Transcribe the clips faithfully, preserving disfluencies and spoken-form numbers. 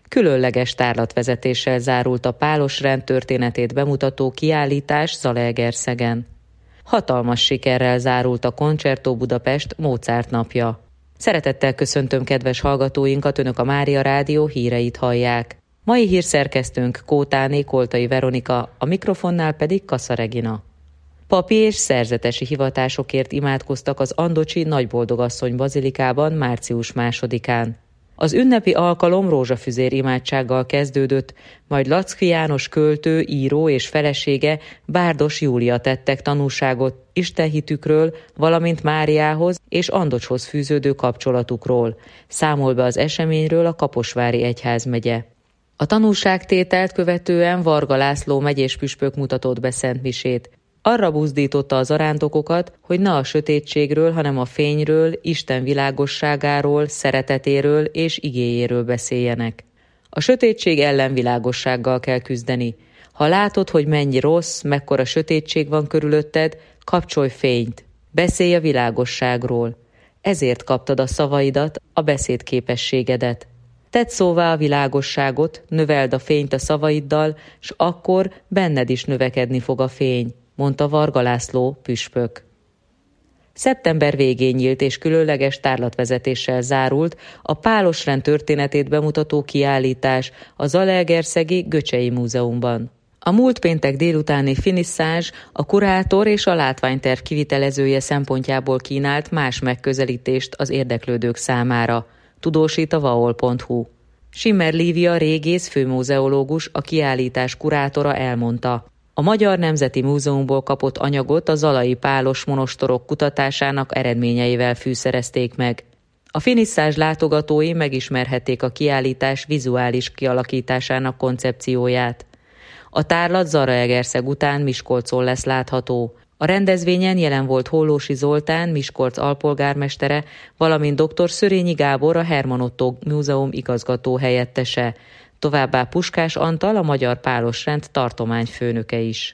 Különleges tárlatvezetéssel zárult a pálos rend történetét bemutató kiállítás Zalaegerszegen. Hatalmas sikerrel zárult a Concerto Budapest Mozart napja. Szeretettel köszöntöm kedves hallgatóinkat, Önök a Mária Rádió híreit hallják. Mai hírszerkesztőnk Kótáné Koltai Veronika, a mikrofonnál pedig Kassa Regina. Papi és szerzetesi hivatásokért imádkoztak az Andocsi Nagyboldogasszony bazilikában március másodikán. Az ünnepi alkalom rózsafüzér imádsággal kezdődött, majd Laczky János költő, író és felesége, Bárdos Júlia tettek tanúságot istenhitükről, valamint Máriához és Andocshoz fűződő kapcsolatukról. Számol be az eseményről a Kaposvári egyházmegye. A tanúságtételt követően Varga László megyés püspök mutatott be szentmisét. Arra buzdította az arándokokat, hogy ne a sötétségről, hanem a fényről, Isten világosságáról, szeretetéről és igéjéről beszéljenek. A sötétség ellen világossággal kell küzdeni. Ha látod, hogy mennyi rossz, mekkora sötétség van körülötted, kapcsolj fényt. Beszélj a világosságról. Ezért kaptad a szavaidat, a beszédképességedet. Tedd szóvá a világosságot, növeld a fényt a szavaiddal, s akkor benned is növekedni fog a fény, mondta Varga László püspök. Szeptember végén nyílt és különleges tárlatvezetéssel zárult a pálos rend történetét bemutató kiállítás a Zalaegerszegi Göcsei Múzeumban. A múlt péntek délutáni finisszázs a kurátor és a látványterv kivitelezője szempontjából kínált más megközelítést az érdeklődők számára, tudósít a vaol pont hu. Simmer Lívia régész főmúzeológus, a kiállítás kurátora elmondta: a Magyar Nemzeti Múzeumból kapott anyagot a zalai pálos monostorok kutatásának eredményeivel fűszerezték meg. A finisszázs látogatói megismerhették a kiállítás vizuális kialakításának koncepcióját. A tárlat Zalaegerszeg után Miskolcon lesz látható. A rendezvényen jelen volt Hollósy Zoltán, Miskolc alpolgármestere, valamint dr. Szörényi Gábor, a Herman Ottó Múzeum igazgató helyettese. Továbbá Puskás Antal, a Magyar Pálos Rend tartományfőnöke is.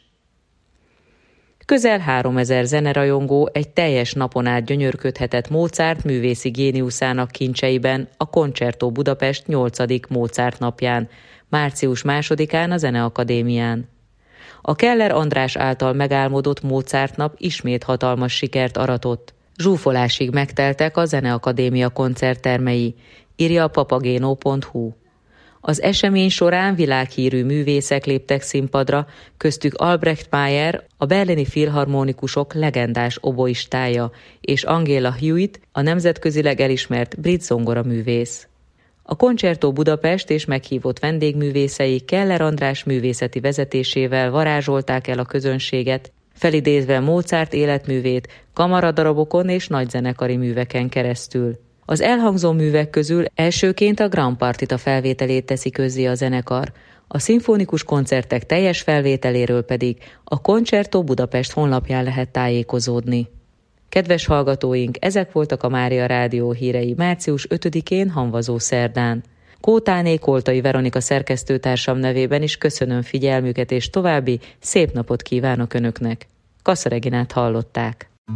Közel háromezer zenerajongó egy teljes napon át gyönyörködhetett Mozart művészi géniuszának kincseiben a Concerto Budapest nyolcadik Mozart napján, március másodikán a Zeneakadémián. A Keller András által megálmodott Mozart nap ismét hatalmas sikert aratott. Zsúfolásig megteltek a Zeneakadémia koncerttermei, írja a papageno pont hu. Az esemény során világhírű művészek léptek színpadra, köztük Albrecht Mayer, a berlini filharmonikusok legendás oboistája, és Angela Hewitt, a nemzetközileg elismert brit zongoraművész. A Concerto Budapest és meghívott vendégművészei Keller András művészeti vezetésével varázsolták el a közönséget, felidézve Mozart életművét kamaradarabokon és nagyzenekari műveken keresztül. Az elhangzó művek közül elsőként a Grand Partita felvételét teszi közzé a zenekar, a szimfonikus koncertek teljes felvételéről pedig a Concerto Budapest honlapján lehet tájékozódni. Kedves hallgatóink, ezek voltak a Mária Rádió hírei március ötödikén, Hamvazó szerdán. Kótáné Koltai Veronika szerkesztőtársam nevében is köszönöm figyelmüket, és további szép napot kívánok Önöknek. Kassa Reginát hallották.